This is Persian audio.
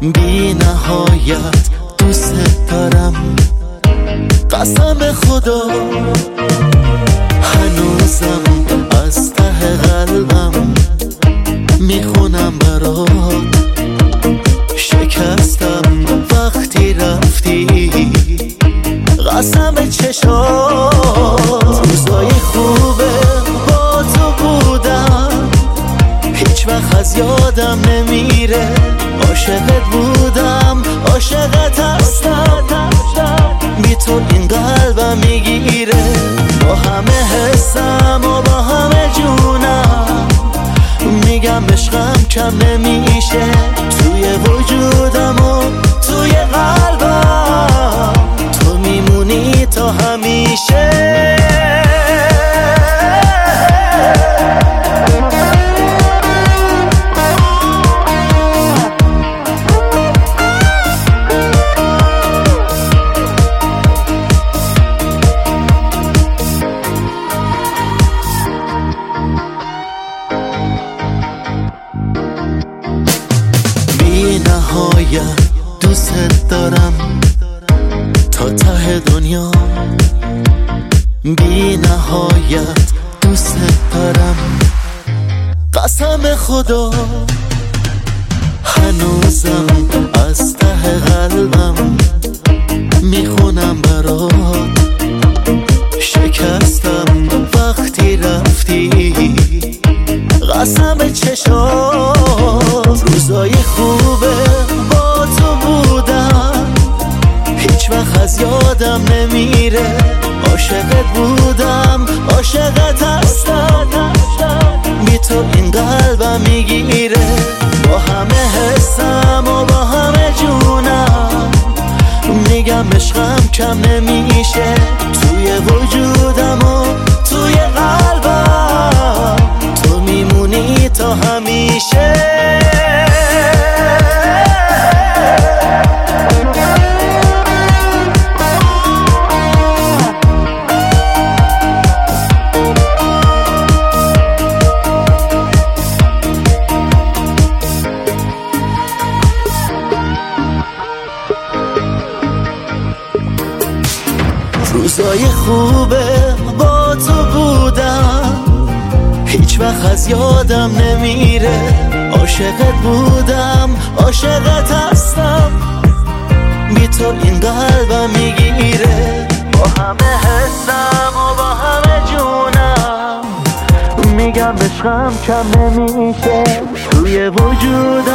بی نهایت دوست دارم، قسم خدا هنوزم از ته قلبم میخونم برات. شکستم وقتی رفتی، قسم چشات. روزای خوبه با تو بودم، هیچ وقت از یادم نمیره. عاشقت بودم، عاشقت هستم، بی تو این قلبم میگیره. با همه حسم و با همه جونم میگم عشقم کم نمیشه. توی وجودم و توی قلبم تو میمونی تا همیشه. بی نهایت دوست دارم تا ته دنیا، بی نهایت دوست دارم، قسم خدا هنوزم از ته قلبم میخونم برات. شکستم وقتی رفتی، قسم چشات. روزای خوبه با تو بودم، هیچ وقت از یادم نمیره. عاشقت بودم، عاشقت هستم، بی تو این قلبم میگیره. با همه حسم و با همه جونم میگم عشقم کم نمیشه. توی وجودم و توی قلبم تو میمونی تا همیشه. روزای خوبه با تو بودم، هیچ وقت از یادم نمیره. عاشقت بودم، عاشقت هستم، بی تو این قلبم میگیره. با همه حسم و با همه جونم میگم عشقم کم نمیشه. توی وجودم